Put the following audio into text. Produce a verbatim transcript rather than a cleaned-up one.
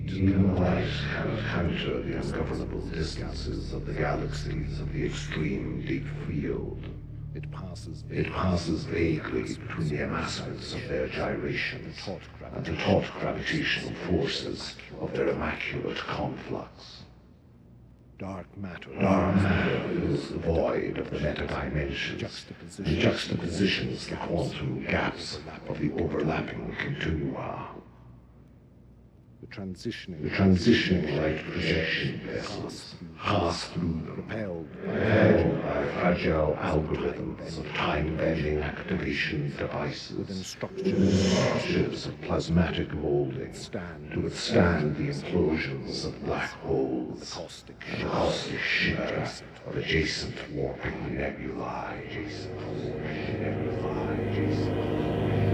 Even light cannot counter the ungovernable distances of the galaxies of the extreme deep field. It passes It passes vaguely between the amassments of their gyrations and the taut gravitational forces of their immaculate conflux. dark matter. Dark matter fills the void of the meta-dimensions and juxtapositions the quantum gaps of the overlapping continua. The transitioning, The transitioning light projection vessels pass through them, propelled propelled by fragile algorithms of time-bending activation with devices, instructions structures of plasmatic molding stand to withstand the implosions of black holes caustic and the caustic shimmer of adjacent warping nebulae. Adjacent warping nebulae. Adjacent warping